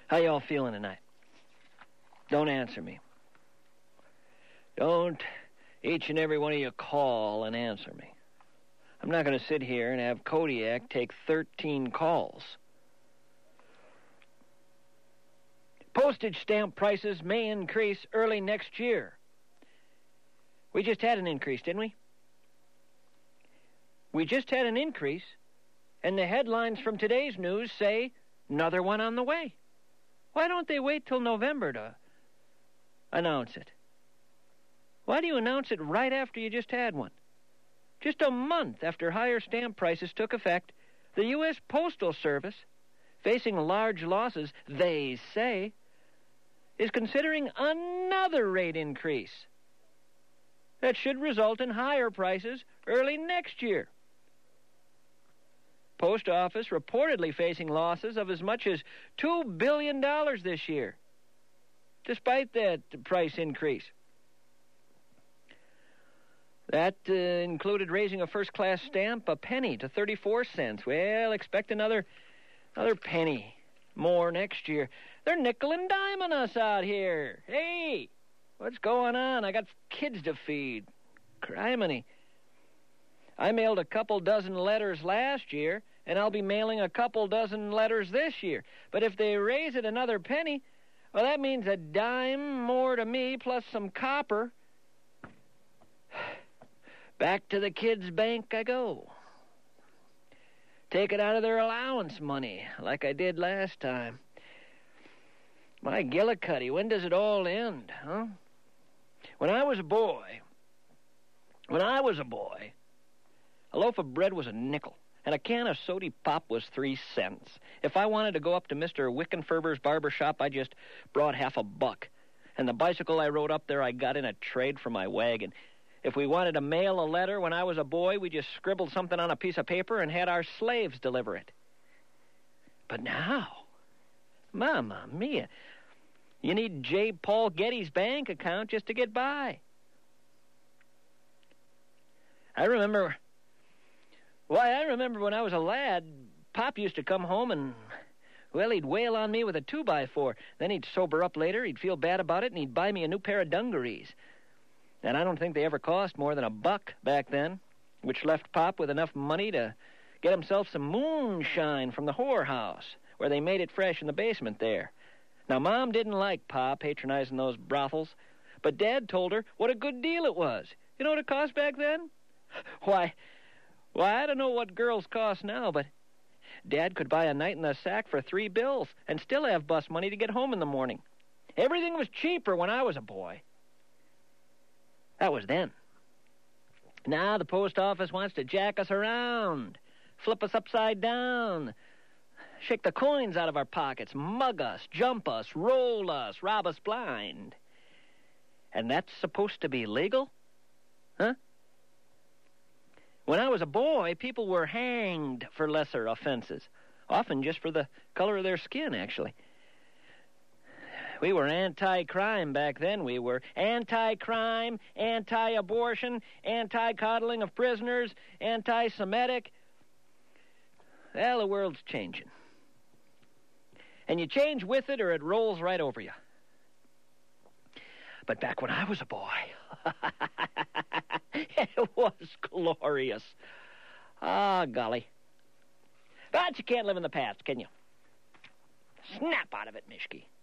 How y'all feeling tonight? Don't answer me. Don't each and every one of you call and answer me. I'm not going to sit here and have Kodiak take 13 calls. Postage stamp prices may increase early next year. We just had an increase, didn't we? We just had an increase, and the headlines from today's news say another one on the way. Why don't they wait till November to announce it? Why do you announce it right after you just had one? Just a month after higher stamp prices took effect, the U.S. Postal Service, facing large losses, they say, is considering another rate increase that should result in higher prices early next year. Post Office reportedly facing losses of as much as $2 billion this year, despite that price increase. That included raising a first-class stamp a penny to 34 cents. Well, expect another penny more next year. They're nickel and diming us out here. Hey, what's going on? I got kids to feed. Criminy. I mailed a couple dozen letters last year, and I'll be mailing a couple dozen letters this year. But if they raise it another penny, well, that means a dime more to me plus some copper. Back to the kids' bank I go. Take it out of their allowance money, like I did last time. My Gillicuddy, when does it all end, huh? When I was a boy, a loaf of bread was a nickel, and a can of sody pop was 3 cents. If I wanted to go up to Mr. Wickenferber's barber shop, I just brought half a buck. And the bicycle I rode up there, I got in a trade for my wagon. If we wanted to mail a letter when I was a boy, we just scribbled something on a piece of paper and had our slaves deliver it. But now, Mamma Mia, you need J. Paul Getty's bank account just to get by. I remember when I was a lad, Pop used to come home and, well, he'd wail on me with a 2x4. Then he'd sober up later, he'd feel bad about it, and he'd buy me a new pair of dungarees. And I don't think they ever cost more than $1 back then, which left Pop with enough money to get himself some moonshine from the whorehouse, where they made it fresh in the basement there. Now, Mom didn't like Pa patronizing those brothels, but Dad told her what a good deal it was. You know what it cost back then? Why, I don't know what girls cost now, but Dad could buy a night in the sack for $3 and still have bus money to get home in the morning. Everything was cheaper when I was a boy. That was then. Now the post office wants to jack us around, flip us upside down, shake the coins out of our pockets, mug us, jump us, roll us, rob us blind. And that's supposed to be legal? Huh? When I was a boy, people were hanged for lesser offenses, often just for the color of their skin, actually. We were anti-crime back then. We were anti-crime, anti-abortion, anti-coddling of prisoners, anti-Semitic. Well, the world's changing. And you change with it or it rolls right over you. But back when I was a boy, it was glorious. Ah, golly. But you can't live in the past, can you? Snap out of it, Mishke.